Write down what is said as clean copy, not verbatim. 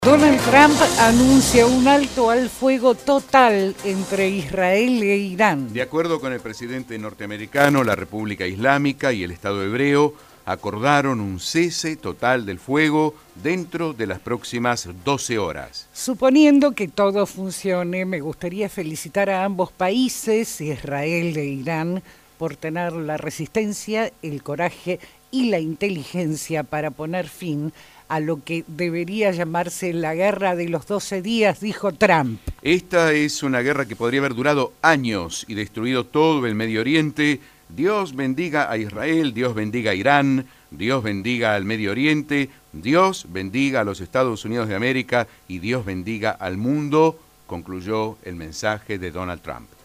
Donald Trump anuncia un alto al fuego total entre Israel e Irán. De acuerdo con el presidente norteamericano, la República Islámica y el Estado hebreo acordaron un cese total del fuego dentro de las próximas 12 horas. Suponiendo que todo funcione, me gustaría felicitar a ambos países, Israel e Irán, por tener la resistencia, el coraje y la inteligencia para poner fin a lo que debería llamarse la guerra de los 12 días, dijo Trump. Esta es una guerra que podría haber durado años y destruido todo el Medio Oriente. Dios bendiga a Israel, Dios bendiga a Irán, Dios bendiga al Medio Oriente, Dios bendiga a los Estados Unidos de América y Dios bendiga al mundo, concluyó el mensaje de Donald Trump.